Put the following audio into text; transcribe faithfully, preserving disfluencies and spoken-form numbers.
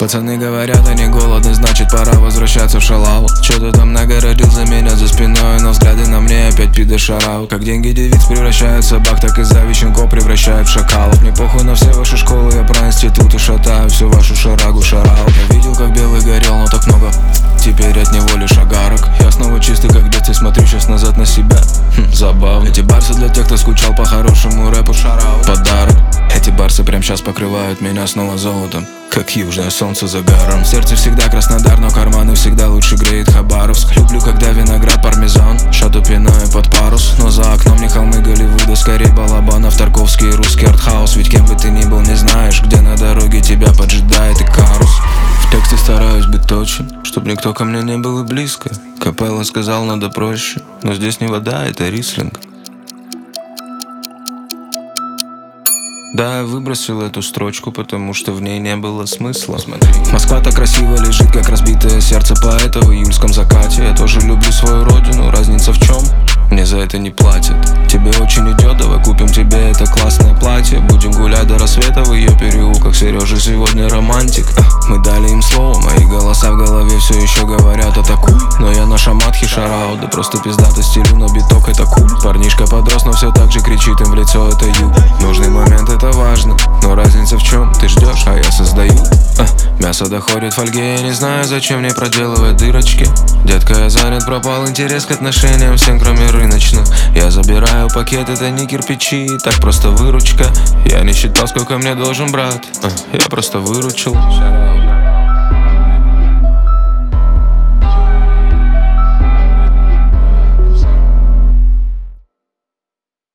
Пацаны говорят, они голодны, значит пора возвращаться в шалаву. Чё-то там нагородил за меня за спиной, но взгляды на мне опять пидошарау. Как деньги девиц превращают в собак, так и завищенко превращают в шакалов. Мне похуй на все ваши школы, я про институты шатаю всю вашу шарагу шарау. Я видел, как белый горел, но так много теперь от него лишь огарок. Я снова чистый, как в детстве, смотрю сейчас назад на себя. Хм, забавно. Эти барсы для тех, кто скучал по хорошему рэпу, шарау. Подарок. Эти барсы прям сейчас покрывают меня снова золотом, как южное солнце за гором. В сердце всегда Краснодар, но карманы всегда лучше греет Хабаровск. Люблю, когда виноград, пармезан, шату пинаю под парус. Но за окном не холмы Голливуда, скорее балабанов, Тарковский и русский артхаус. Ведь кем бы ты ни был, не знаешь, где на дороге тебя поджидает Икарус. В тексте стараюсь быть точен, чтоб никто ко мне не был и близко. Капелла сказал, надо проще, но здесь не вода, это рислинг. Да, я выбросил эту строчку, потому что в ней не было смысла. Смотри. Москва так красиво лежит, как разбитое сердце поэта в июльском закате. Я тоже люблю свою родину, разница в чем? Мне за это не платят. Тебе очень идет, давай купим тебе это классное платье. Будем гулять до рассвета в ее переулках. Сережа сегодня романтик. Мы дали им слово, мои голоса в голове все еще говорят атакуй. Но я на шаматхи шарау, да просто пиздато стилю на биток, это куль. Парнишка подрос, но все так же кричит им в лицо, это ю. Нужный момент, это важно, но разница в чем? Ты ждешь, а я создаю. а, Мясо доходит в фольге, я не знаю, зачем мне проделывать дырочки. Детка, я занят, пропал интерес к отношениям всем, кроме рыночных. Я забираю пакет, это не кирпичи, так просто выручка. Я не считал, сколько мне должен брат, а, я просто выручил.